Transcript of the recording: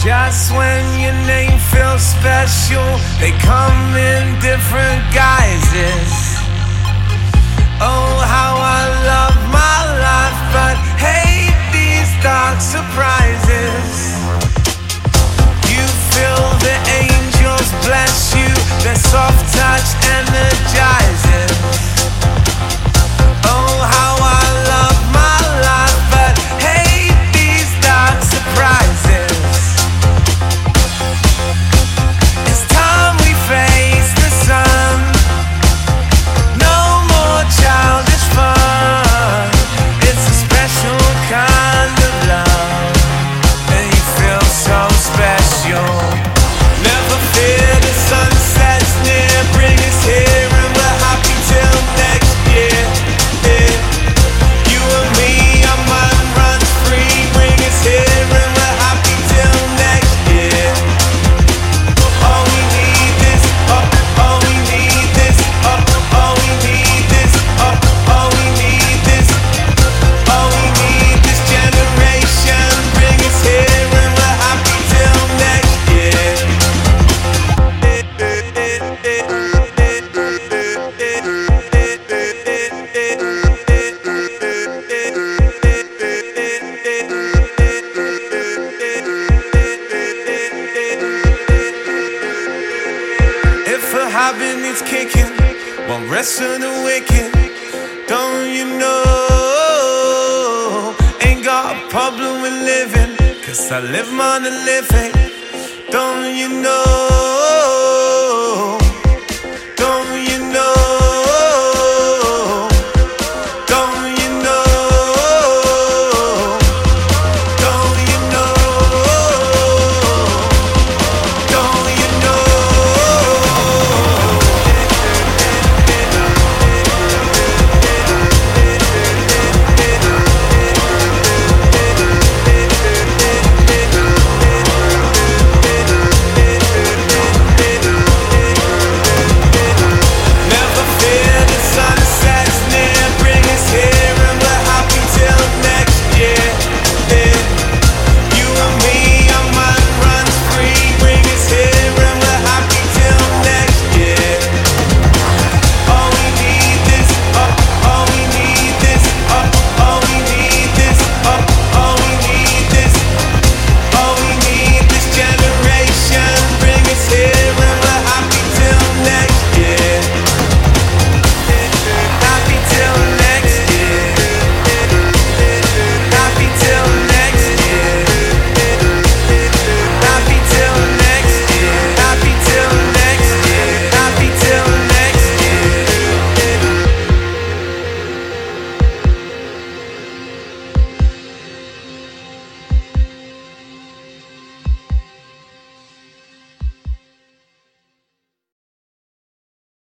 Just when your name feels special, they come in different guises. Oh, how I love my life, but hate these dark surprises. You feel the angels bless you, their soft touch energizes. Oh, how I love my life, but hate these dark surprises. It's time we face the sun. No more childish fun. It's a special kind of love, and you feel so special. Never fear the sunset's near. Bring us here and we're happy till next year. Yeah. You and me, our mind runs free. Bring us here and we're happy till next year. All we need is all we need is all we need is all we need is all we need this generation. Bring us here and we're happy till next year. If a habit needs kicking, one rest of the wicked, don't you know? Ain't got a problem with living, 'cause I live more than living, don't you know?